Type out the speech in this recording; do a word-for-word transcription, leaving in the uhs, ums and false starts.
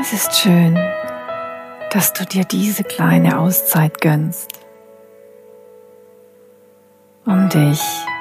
Es ist schön, dass du dir diese kleine Auszeit gönnst, um dich